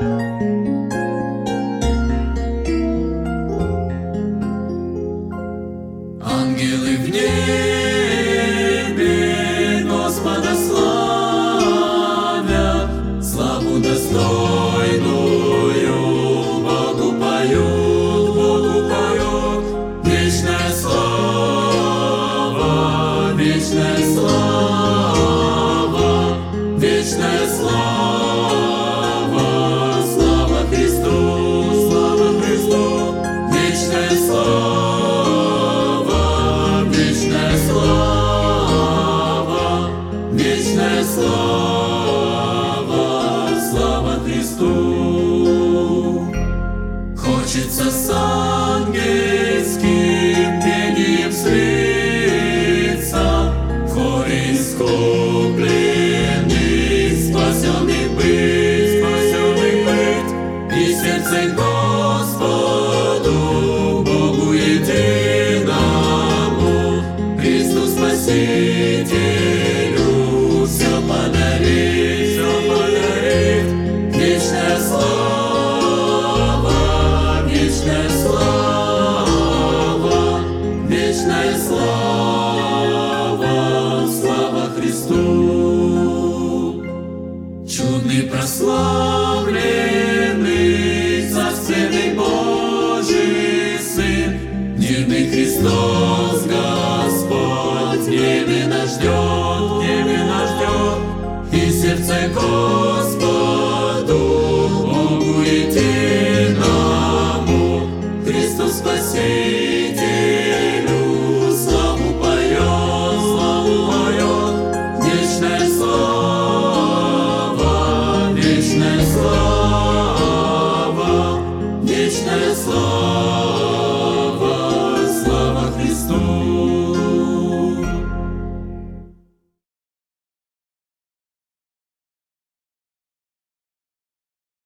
Ангелы в небе Господа славят, славу достойную Богу поют, вечная слава, вечная слава, вечная слава, слава Христу, вечная слава, вечная слава, вечная слава, слава Христу. Хочется с ангельским пением слиться, в хоре искупленных, спасенных быть, и сердце Господу, Богу единому, Христу Спасителю все подарит, вечная слава, вечная слава, вечная слава, слава Христу. Чудный прославленный, царственный Божий Сын, дивный Христос Господь, в небе нас ждет, и сердце Господу, Богу единому, Христу Спасителю славу поет, вечная слава, вечная слава, вечная слава.